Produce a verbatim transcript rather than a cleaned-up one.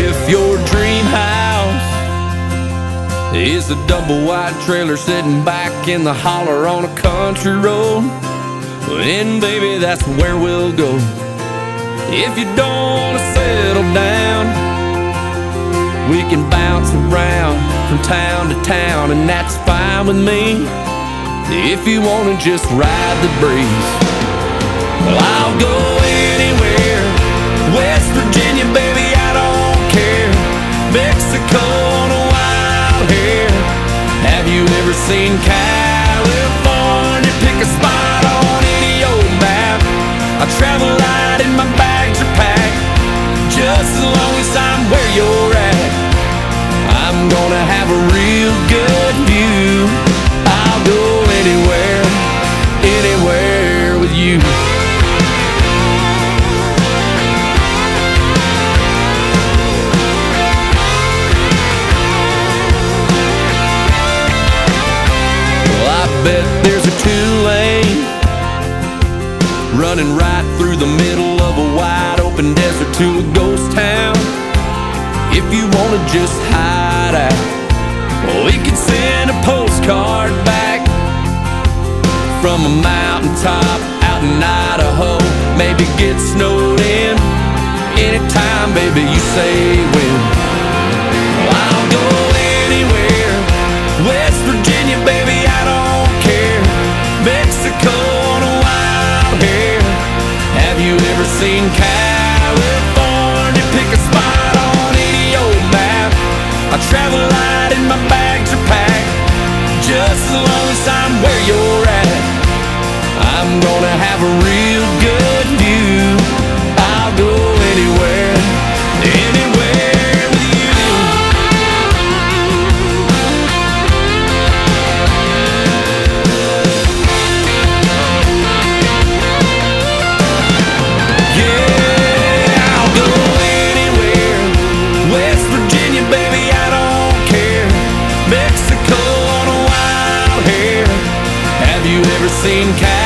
if your dream house is a double wide trailer sitting back in the holler on a country road, then baby, that's where we'll go. If you don't wanna settle down, we can bounce around from town to town, and that's fine with me. If you wanna just ride the breeze, well, I'll go anywhere. West Virginia, baby, I don't care. Mexico on a wild hair. Have you ever seen California? Pick a spot on any old map. I travel light and my bags are packed. Just as long as I'm where you're at, I'm gonna have a real good view. I'll go anywhere, anywhere with you. Well, I bet there's a two-lane running right through the middle of a wide open desert to a ghost town. If you wanna just hide out, well, we could send a postcard back from a mountaintop out in Idaho. Maybe get snowed in anytime, baby, you say when. Well, I'll go anywhere. West Virginia, baby, I don't care. Mexico on a wild hair. Have you ever seen California? Pick a spot on any old map. I travel light and my bags are packed. Just as long as I'm where you're at, I'm gonna have a real good view. I'll go anywhere, anywhere with you. Yeah, I'll go anywhere. West Virginia, baby, I don't care. Mexico on a wild hair. Have you ever seen California?